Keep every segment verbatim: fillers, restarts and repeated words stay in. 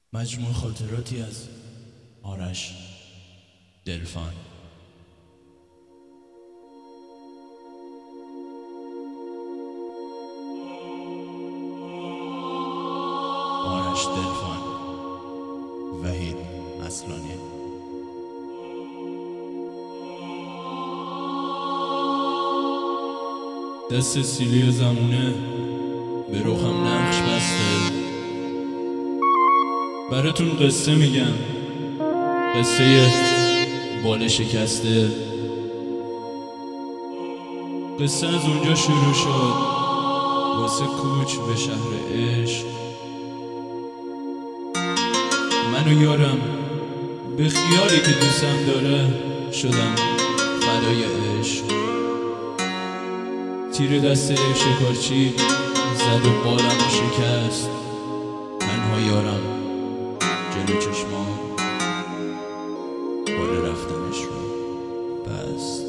مجموع خاطراتی از آرش دلفان. آرش دلفان، وحید اصلانی. دست سیلی زمونه به روخم نقش بسته. براتون قصه میگم، قصه بال شکسته. قصه از اونجا شروع شد واسه کوچ به شهر عشق. من و یارم به خیالی که دوستم داره شدم فدای عشق. تیر دست شکارچی زد و بالم شکست. تنها یارم جلو چشمام بال رفتنش رو بست.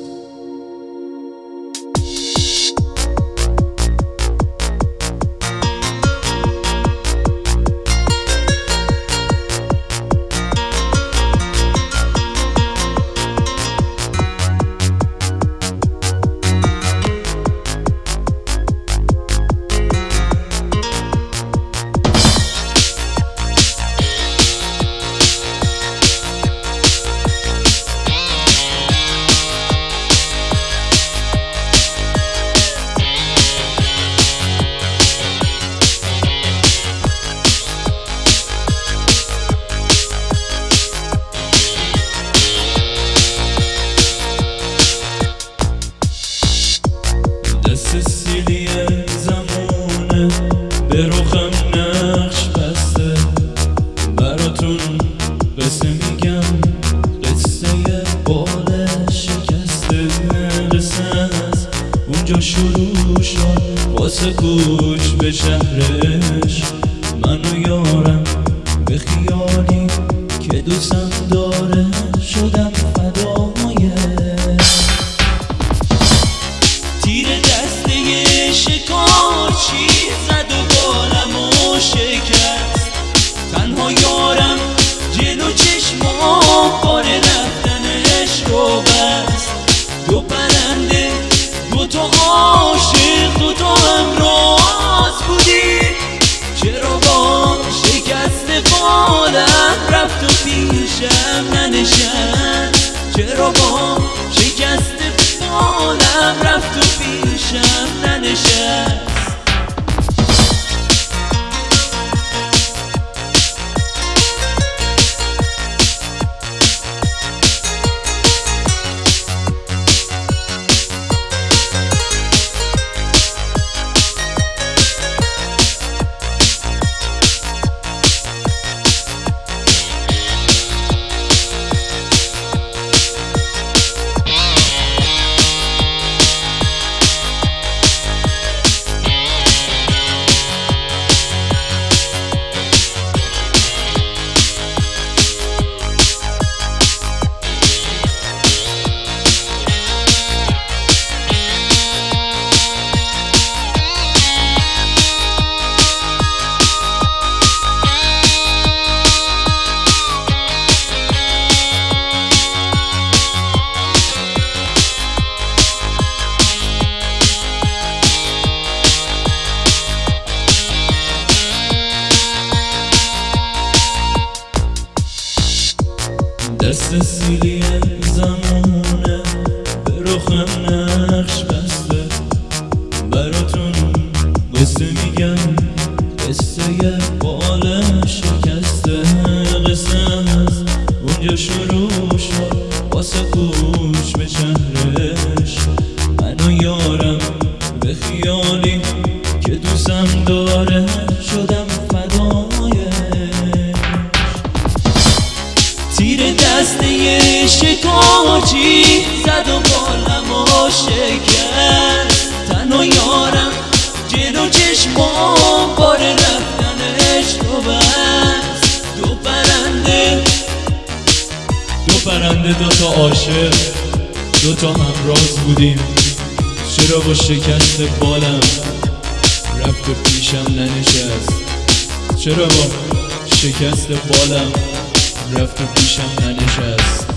سیلی زمونه به روخم نقش بسته. براتون قصه میگم، قصه بال شکسته. قصه از اونجا شروع شد واسه کوچ به شهرش. من و یارم به خیالی که دوستم داره شدم فدای. تیر دسته شکارچی زد و بالمو شکست. تنها یارم جلو چشمام بال رفتنش رو بست. دو پرنده، دو تا عاشق، دو تا همراز بودیم. چرا با شکست بالم رفت و پیشم ننشست؟ چرا با شکست بالم رفت و پیشم ننشست؟ دست سیلی زمونه به روخم نقش بسته. براتون قصه میگم، قصه بال شکسته. قصه از اونجا شروع شد واسه کوچ به شهرش. من و یارم به خیالی که دوستم داره شدم فدای. تیر دسته شکارچی زد و بالمو شکست. تنها یارم جلو چشمام بال رفتنش رو بست. دو پرنده، دو پرنده، دو تا عاشق، دو تا همراز بودیم. چرا با شکست بالم رفت و پیشم ننشست؟ چرا با شکست بالم رفت و پیشم ننشست.